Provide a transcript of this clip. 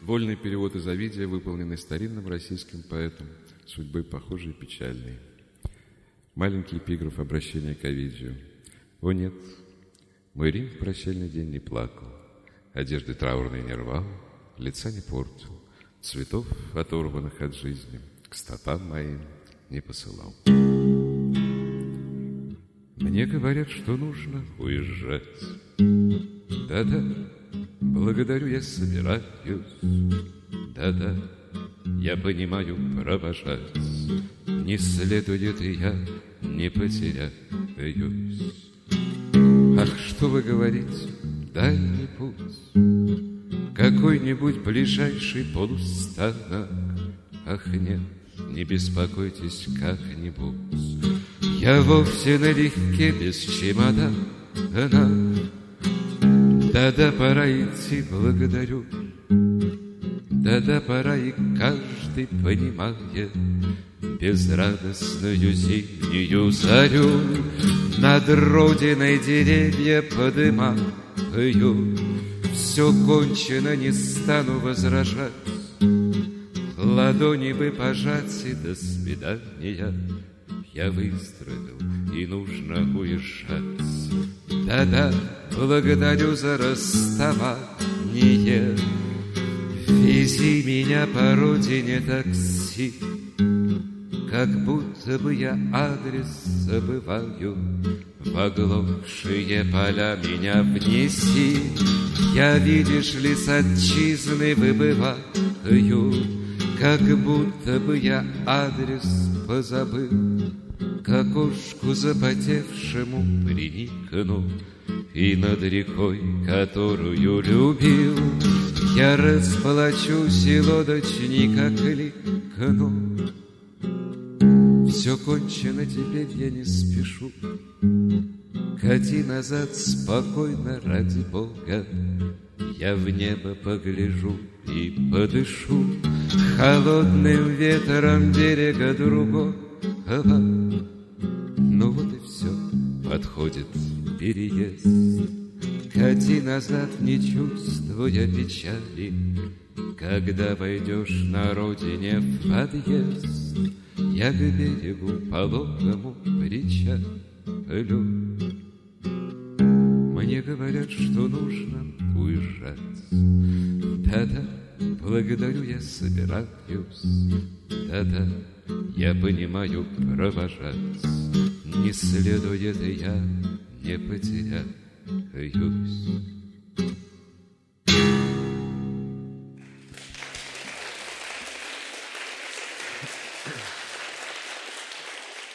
Футбольный перевод из Овидия, выполненный старинным российским поэтом, судьбой похожей и печальной. Маленький эпиграф обращения к Овидию. «О нет, мой Рим в прощальный день не плакал, одежды траурные не рвал, лица не портил, цветов, оторванных от жизни, к стопам моим не посылал». Мне говорят, что нужно уезжать. Да-да, благодарю, я собираюсь. Да-да, я понимаю, провожать не следует, и я не потеряюсь. Ах, что вы говорите, дальний путь, какой-нибудь ближайший полустанок. Ах, нет, не беспокойтесь как-нибудь, я вовсе налегке без чемодана. Да-да, пора идти, благодарю. Да-да, пора, и каждый понимает безрадостную зимнюю зарю. Над родиной деревья подымаю. Все кончено, не стану возражать. Ладони бы пожать, и до свидания. Я выздоровел, и нужно уезжать. Да-да, благодарю за расставание. Вези меня по родине такси, как будто бы я адрес забываю. В оглохшие поля меня внеси. Я, видишь ли, с отчизны выбываю, как будто бы я адрес позабыл. К окошку запотевшему приникну, и над рекой, которую любил, я расплачусь и лодочника кликну. Все кончено, теперь я не спешу. Кати назад спокойно, ради Бога. Я в небо погляжу и подышу холодным ветром берега другого. Ну вот и все, подходит переезд. Кати назад, не чувствуя печали. Когда войдешь на родине в подъезд, я к берегу пологому причалю. Мне говорят, что нужно уезжать. Да-да, благодарю, я собираюсь. Да-да, я понимаю, провожать не следует, и я не потеряюсь.